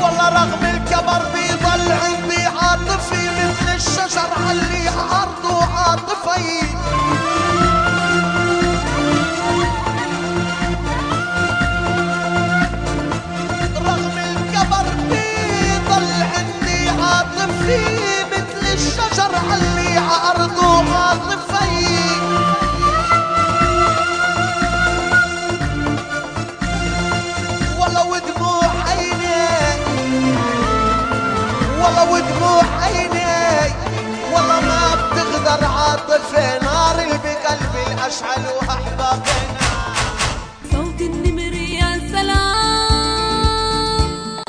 والله رغم الكبر بيضل عندي عاطفي مثل الشجر علي عرضه عاطفي.